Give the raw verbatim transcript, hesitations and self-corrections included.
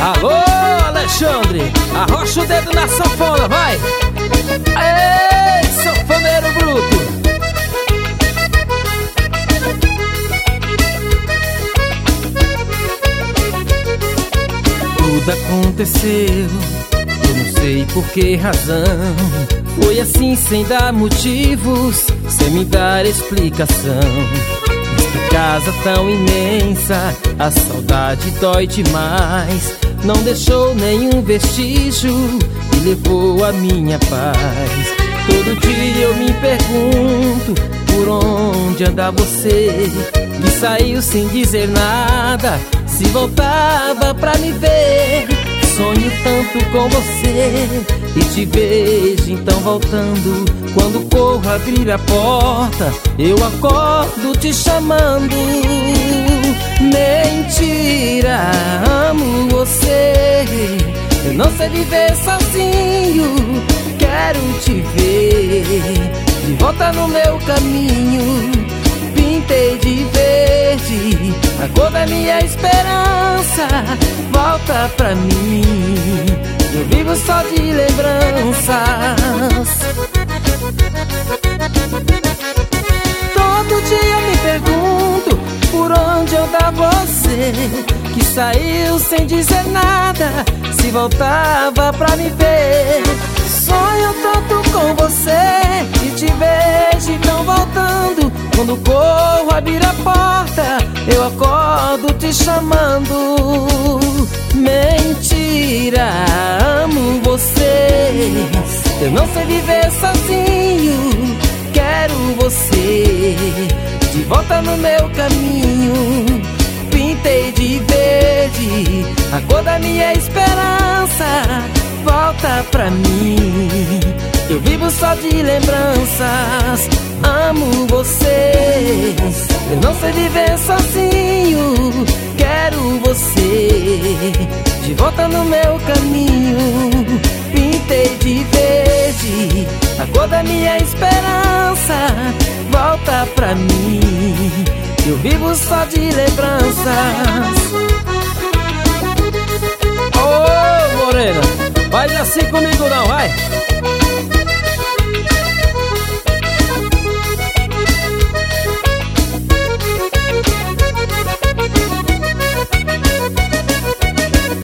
Alô, Alexandre, arrocha o dedo na sanfona, vai! Ei, sanfoneiro bruto! Tudo aconteceu, eu não sei por que razão. Foi assim sem dar motivos, sem me dar explicação. Nesta casa tão imensa, a saudade dói demais. Não deixou nenhum vestígio e levou a minha paz. Todo dia eu me pergunto por onde anda você, que saiu sem dizer nada, se voltava pra me ver. Sonho tanto com você e te vejo então voltando. Quando corro abrir a porta, eu acordo te chamando. Mentira, amo você, eu não sei viver sozinho. Quero te ver de volta no meu caminho. Pintei de verde a cor da minha esperança. Volta pra mim, eu vivo só de lembranças. Todo dia eu me pergunto por onde anda você, que saiu sem dizer nada, se voltava pra me ver. Sonho tanto com você e te vejo então voltando. Quando corro abrir a porta, eu acordo te chamando. Mentira, amo você, eu não sei viver sozinho. Quero você de volta no meu caminho. Pintei de verde a cor da minha esperança. Volta pra mim, eu vivo só de lembranças. Amo você, eu não sei viver sozinho. Quero você de volta no meu caminho. Pintei de verde a cor da minha esperança. Volta pra mim, eu vivo só de lembranças. Ô, Morena, faz assim comigo não, vai!